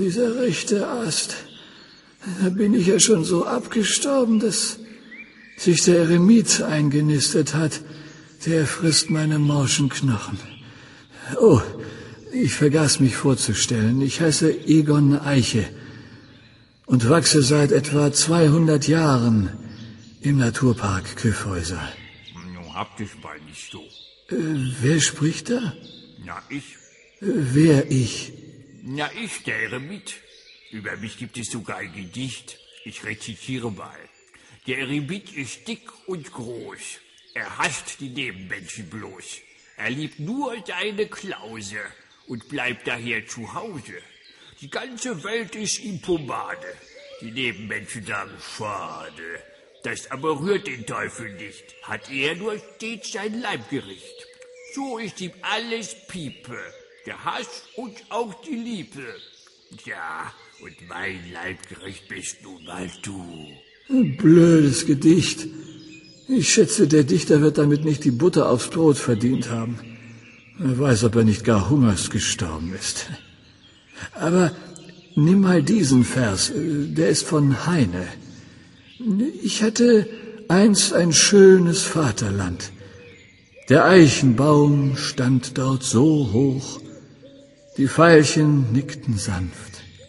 dieser rechte Ast. Da bin ich ja schon so abgestorben, dass sich der Eremit eingenistet hat. Der frisst meine morschen Knochen. Oh, ich vergaß mich vorzustellen. Ich heiße Egon Eiche und wachse seit etwa 200 Jahren im Naturpark Kyffhäuser. Habt es mal nicht so. Wer spricht da? Na, ich. Wer ich? Na, ich, der Eremit. Über mich gibt es sogar ein Gedicht. Ich rezitiere mal. Der Eremit ist dick und groß. Er hasst die Nebenmenschen bloß. Er liebt nur seine Klause und bleibt daher zu Hause. Die ganze Welt ist ihm Pomade. Die Nebenmenschen sagen, schade. Das aber rührt den Teufel nicht. Hat er nur stets sein Leibgericht. So ist ihm alles Piepe. Der Hass und auch die Liebe. Ja, und mein Leibgericht bist nun mal du. Ein blödes Gedicht. Ich schätze, der Dichter wird damit nicht die Butter aufs Brot verdient haben. Wer weiß, ob er nicht gar hungers gestorben ist. Aber nimm mal diesen Vers, der ist von Heine. Ich hatte einst ein schönes Vaterland. Der Eichenbaum stand dort so hoch, die Veilchen nickten sanft.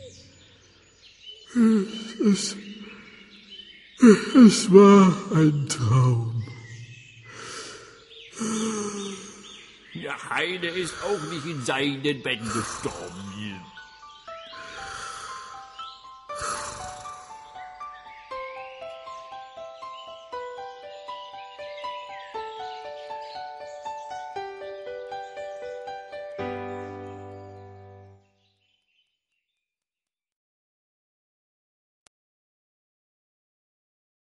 Es war ein Traum. Ja, Heine ist auch nicht in seinen Betten gestorben.